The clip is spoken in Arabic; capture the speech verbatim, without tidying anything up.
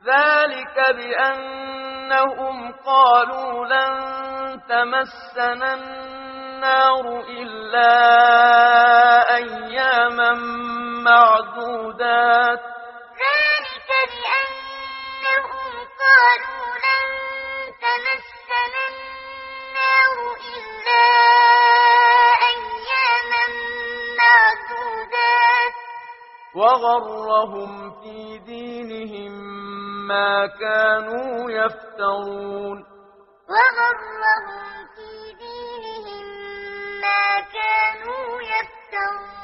ذلك بأنهم قالوا لن تمسنا النار إلا أياما معدودات ذلك بأنهم قالوا لن تمسنا النار إلا أياما معدودات وغرهم في دينهم ما كانوا يفترون وغرهم في دينهم ما كانوا يفترون